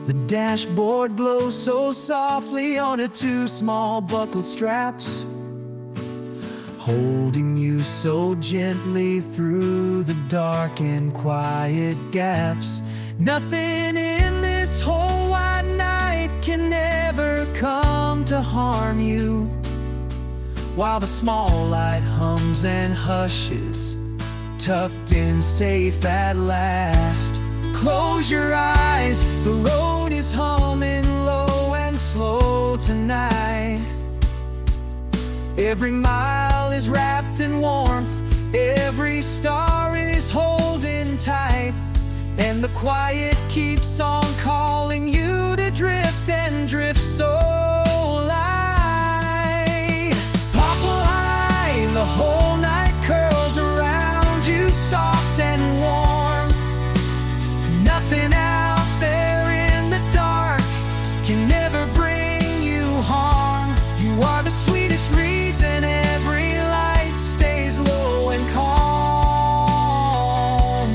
The dashboard blows so softly onto two small buckled straps, holding you so gently through the dark and quiet gaps. Nothing in this whole wide night can ever come to harm you, while the small light hums and hushes, tucked in safe at last. Close your eyes, the road is humming low and slow tonight. Every mile is wrapped in warmth, every star is holding tight, and the quiet keeps on calling you to drift and drift so light. Popeye, the whole night curls around you, soft and warm. Nothing out there in the dark can ever bring you harm. You are the sweetest reason every light stays low and calm.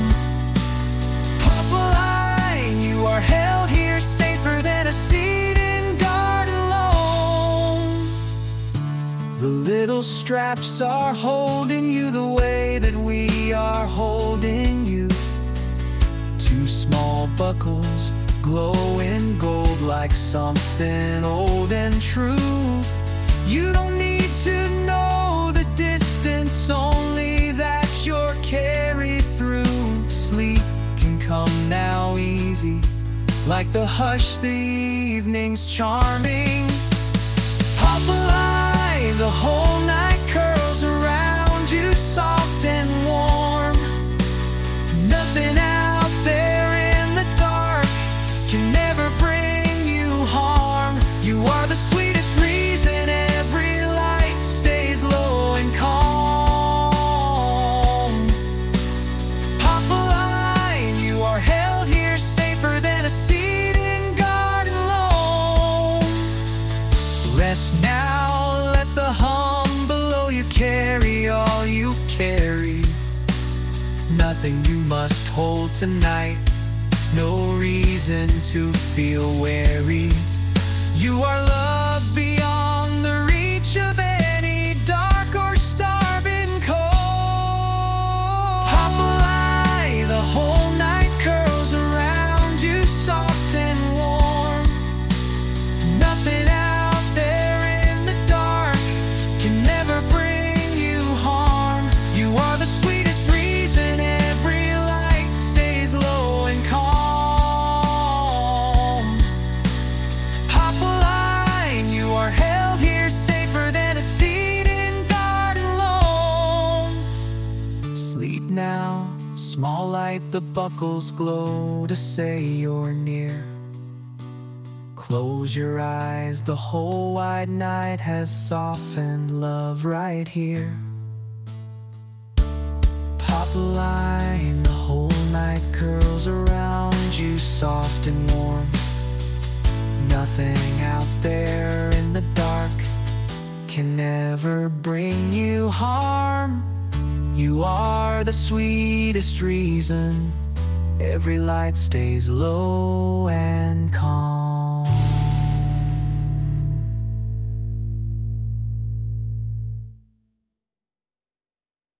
Popeye, you are held here safer than a seat in garden alone. The little straps are holding you the way that we are holding you. Two small buckles glow in gold like something old and true. You don't need to know the distance, only that you're carried through. Sleep can come now easy, like the hush the evening's charming. Popeye, the whole night curls around you, soft and warm. Nothing out there in the dark can never bring you harm. You are the sweetest reason every light stays low and calm. Popeye, you are held here safer than a seat in garden alone. Rest now, let the hum below you carry all you carry. Nothing you must hold tonight, no reason to feel weary. You are loved beyond the reach of any dark or starving cold. Popeye, the whole night curls around you, soft and warm. Nothing out there in the dark can never bring you harm. You are the sweetest reason every light stays low and calm. Popeye, you are held here safer than a seat in garden alone. Sleep now, small light, the buckles glow to say you're near. Close your eyes, the whole wide night has softened love right here. Popeye, the whole night curls around you, soft and warm. Nothing out there in the dark can ever bring you harm. You are the sweetest reason every light stays low and calm.